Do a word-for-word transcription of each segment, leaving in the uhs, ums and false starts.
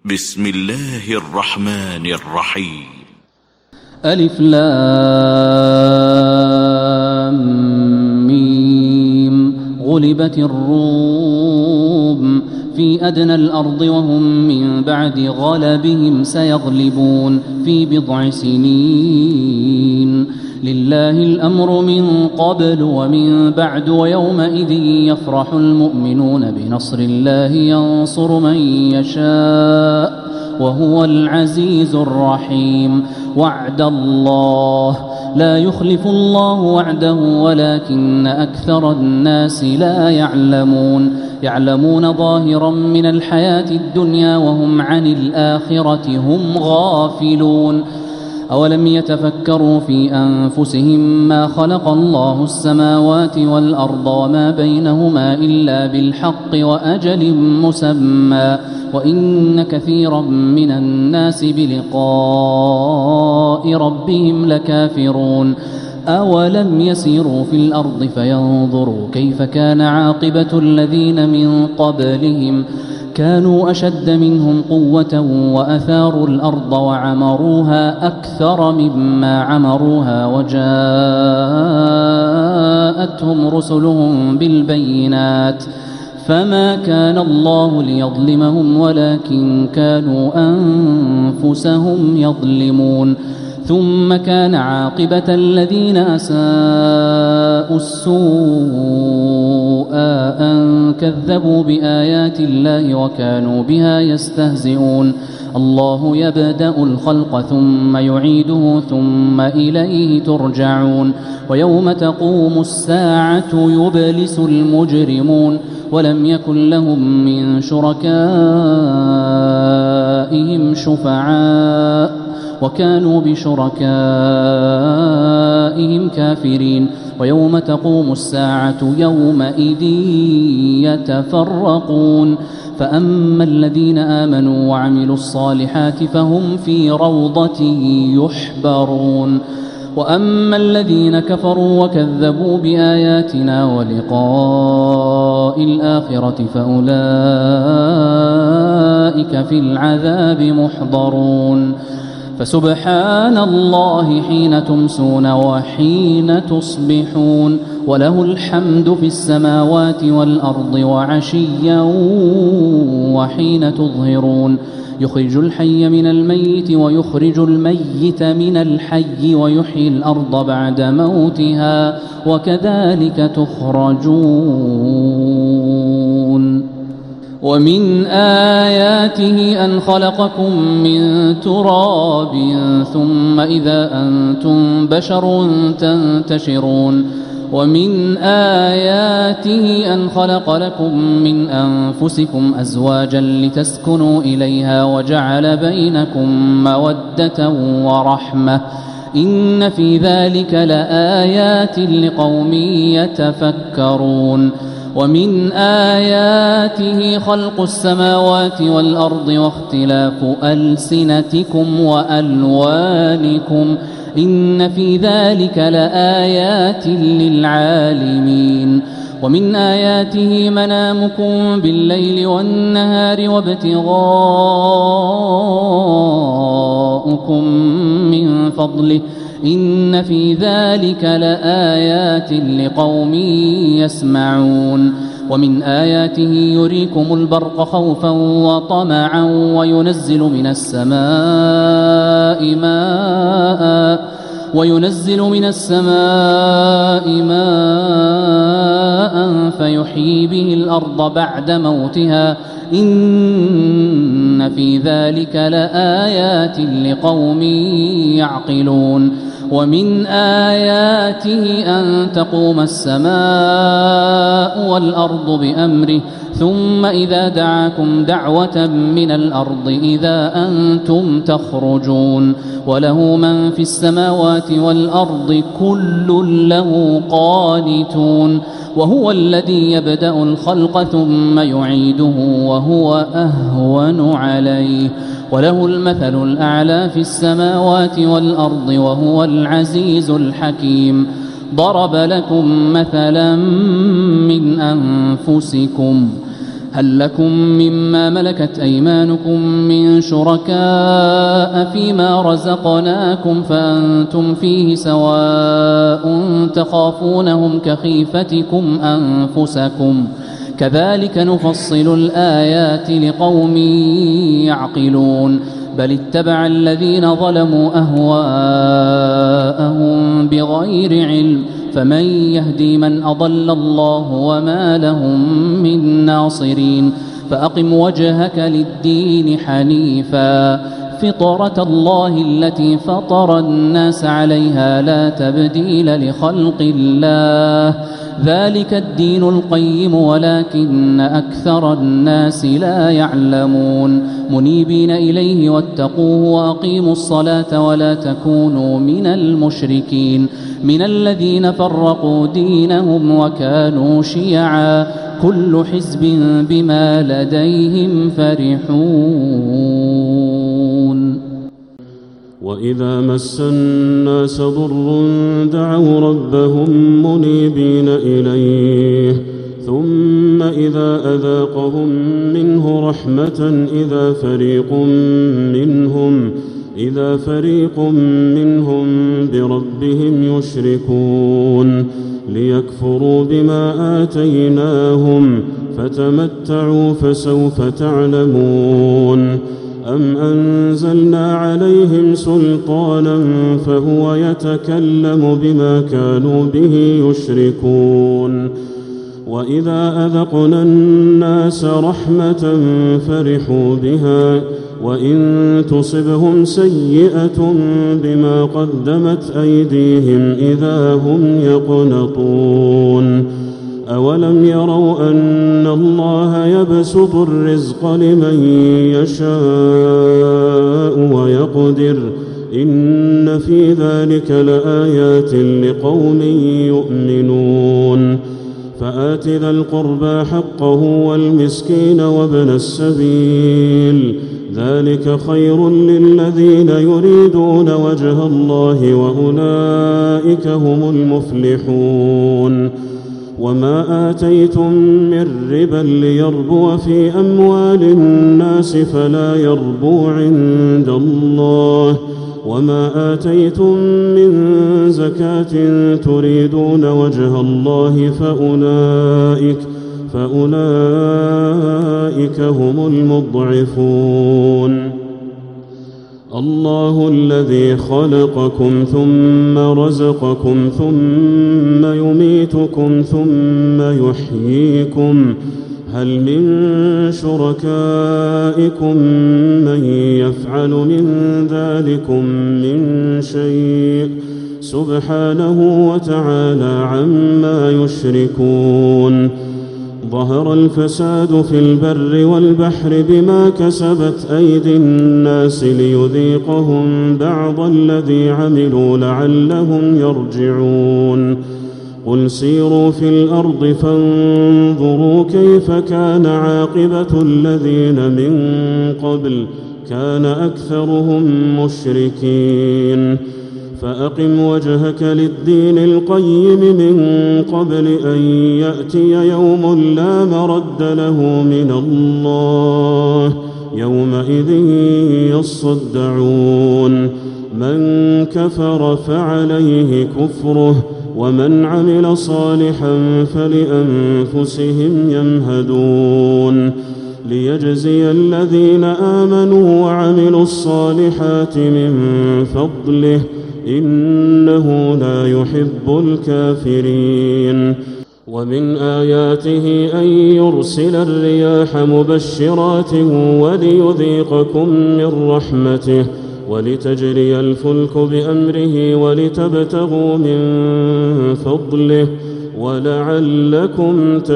بسم الله الرحمن الرحيم. ألف لام ميم. غلبت الروم في أدنى الأرض وهم من بعد غلبهم سيغلبون في بضع سنين. لله الأمر من قبل ومن بعد ويومئذ يفرح المؤمنون بنصر الله ينصر من يشاء وهو العزيز الرحيم. وعد الله لا يخلف الله وعده ولكن أكثر الناس لا يعلمون. يعلمون ظاهرا من الحياة الدنيا وهم عن الآخرة هم غافلون. أولم يتفكروا في أنفسهم ما خلق الله السماوات والأرض وما بينهما إلا بالحق وأجل مسمى وإن كثيرا من الناس بلقاء ربهم لكافرون. أولم يسيروا في الأرض فينظروا كيف كان عاقبة الذين من قبلهم كانوا أشد منهم قوة وأثاروا الأرض وعمروها أكثر مما عمروها وجاءتهم رسلهم بالبينات فما كان الله ليظلمهم ولكن كانوا أنفسهم يظلمون. ثم كان عاقبة الذين أساءوا السوء أن كذبوا بآيات الله وكانوا بها يستهزئون. الله يبدأ الخلق ثم يعيده ثم إليه ترجعون. ويوم تقوم الساعة يبلس المجرمون ولم يكن لهم من شركائهم شفعاء وكانوا بشركائهم كافرين. ويوم تقوم الساعة يومئذ يتفرقون. فأما الذين آمنوا وعملوا الصالحات فهم في روضة يحبرون. وأما الذين كفروا وكذبوا بآياتنا ولقاء الآخرة فأولئك في العذاب محضرون. فسبحان الله حين تمسون وحين تصبحون وله الحمد في السماوات والأرض وعشيا وحين تظهرون. يخرج الحي من الميت ويخرج الميت من الحي ويحيي الأرض بعد موتها وكذلك تخرجون. ومن آياته أن خلقكم من تراب ثم إذا أنتم بشر تنتشرون. ومن آياته أن خلق لكم من أنفسكم أزواجا لتسكنوا إليها وجعل بينكم مودة ورحمة إن في ذلك لآيات لقوم يتفكرون. ومن آياته خلق السماوات والأرض واختلاف ألسنتكم وألوانكم إن في ذلك لآيات للعالمين. ومن آياته منامكم بالليل والنهار وابتغاؤكم من فضله إن في ذلك لآيات لقوم يسمعون. ومن آياته يريكم البرق خوفا وطمعا وينزل من السماء ماء وينزل من السماء ماء فيحيي به الأرض بعد موتها إن في ذلك لآيات لقوم يعقلون. ومن آياته أن تقوم السماء والأرض بأمره ثم إذا دعاكم دعوة من الأرض إذا أنتم تخرجون. وله من في السماوات والأرض كل له قانتون. وهو الذي يبدأ الخلق ثم يعيده وهو أهون عليه وله المثل الأعلى في السماوات والأرض وهو العزيز الحكيم. ضرب لكم مثلا من أنفسكم هل لكم مما ملكت أيمانكم من شركاء فيما رزقناكم فأنتم فيه سواء تخافونهم كخيفتكم أنفسكم كذلك نفصل الآيات لقوم يعقلون بل اتبع الذين ظلموا أهواءهم بغير علم فمن يهدي من أضل الله وما لهم من ناصرين فأقم وجهك للدين حنيفا فطرة الله التي فطر الناس عليها لا تبديل لخلق الله ذلك الدين القيم ولكن أكثر الناس لا يعلمون منيبين إليه واتقوه وأقيموا الصلاة ولا تكونوا من المشركين من الذين فرقوا دينهم وكانوا شيعا كل حزب بما لديهم فرحون وإذا مس الناس ضر دعوا ربهم منيبين إليه ثم إذا أذاقهم منه رحمة إذا فريق منهم إذا فريق منهم بربهم يشركون ليكفروا بما آتيناهم فتمتعوا فسوف تعلمون أم أنزلنا عليهم سلطانا فهو يتكلم بما كانوا به يشركون وإذا أذقنا الناس رحمة فرحوا بها وإن تصبهم سيئة بما قدمت أيديهم إذا هم يقنطون أولم يروا أن الله يبسط الرزق لمن يشاء ويقدر إن في ذلك لآيات لقوم يؤمنون فآت ذا القربى حقه والمسكين وابن السبيل ذلك خير للذين يريدون وجه الله وأولئك هم المفلحون وما آتيتم من ربا ليربو في أموال الناس فلا يربو عند الله وما آتيتم من زكاة تريدون وجه الله فأولئك فأولئك هم المضعفون الله الذي خلقكم ثم رزقكم ثم يميتكم ثم يحييكم هل من شركائكم من يفعل من ذلكم من شيء سبحانه وتعالى عما يشركون ظهر الفساد في البر والبحر بما كسبت أيدي الناس ليذيقهم بعض الذي عملوا لعلهم يرجعون قل سيروا في الأرض فانظروا كيف كان عاقبة الذين من قبل كان أكثرهم مشركين فأقم وجهك للدين القيم من قبل أن يأتي يوم لا مرد له من الله يومئذ يصدعون من كفر فعليه كفره ومن عمل صالحا فلأنفسهم يمهدون ليجزي الذين آمنوا وعملوا الصالحات من فضله إنه لا يحب الكافرين ومن آياته أن يرسل الرياح مبشرات وليذيقكم من رحمته ولتجري الفلك بأمره ولتبتغوا من فضله ولعلكم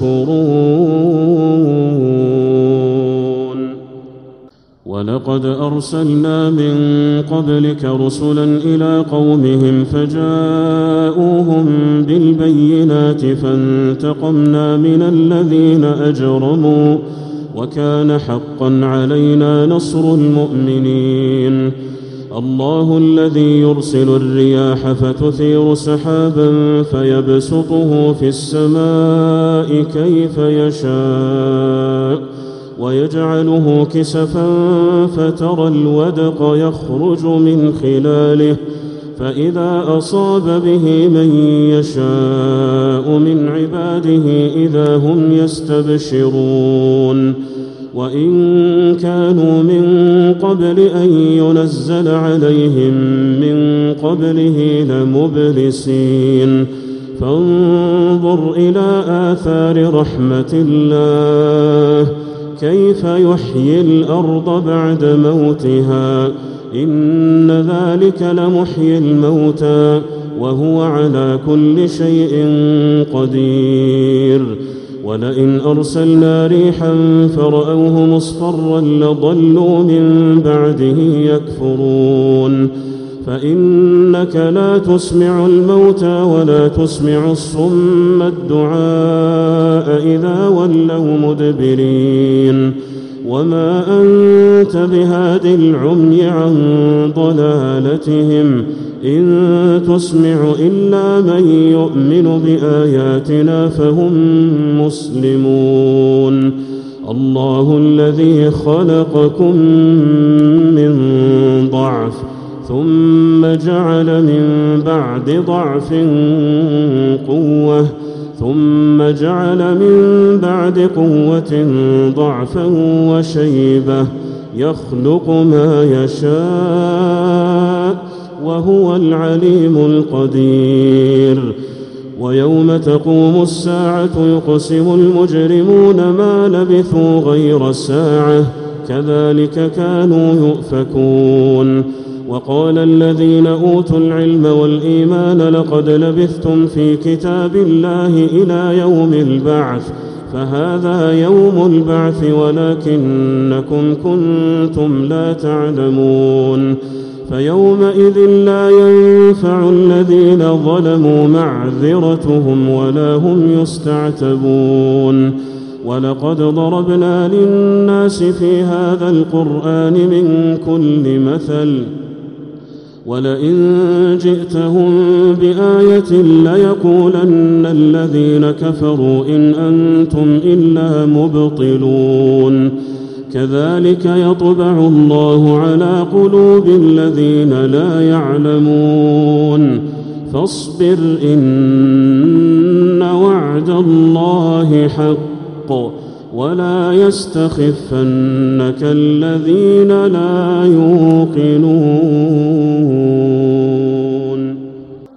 تشكرون ولقد أرسلنا من قبلك رسلا إلى قومهم فجاءوهم بالبينات فانتقمنا من الذين أجرموا وكان حقا علينا نصر المؤمنين الله الذي يرسل الرياح فتثير سحابا فيبسطه في السماء كيف يشاء ويجعله كسفا فترى الودق يخرج من خلاله فإذا أصاب به من يشاء من عباده إذا هم يستبشرون وإن كانوا من قبل أن ينزل عليهم من قبله لمبلسين فانظر إلى آثار رحمة الله كيف يحيي الأرض بعد موتها إن ذلك لمحيي الموتى وهو على كل شيء قدير ولئن أرسلنا ريحا فرأوه مصفرا لظلوا من بعده يكفرون فإنك لا تسمع الموتى ولا تسمع الصم الدعاء إذا ولوا مدبرين وما أنت بهاد العمي عن ضلالتهم إن تسمع إلا من يؤمن بآياتنا فهم مسلمون الله الذي خلقكم من ضعف ثم جعل من بعد ضعف قوة ثم جعل من بعد قوة ضعفا وشيبة يخلق ما يشاء وهو العليم القدير ويوم تقوم الساعة يقسم المجرمون ما لبثوا غير ساعة كذلك كانوا يؤفكون وقال الذين أوتوا العلم والإيمان لقد لبثتم في كتاب الله إلى يوم البعث فهذا يوم البعث ولكنكم كنتم لا تعلمون فيومئذ لا ينفع الذين ظلموا معذرتهم ولا هم يستعتبون ولقد ضربنا للناس في هذا القرآن من كل مثل ولئن جئتهم بآية ليقولن الذين كفروا إن أنتم إلا مبطلون كذلك يطبع الله على قلوب الذين لا يعلمون فاصبر إن وعد الله حق ولا يستخفنك الذين لا يوقنون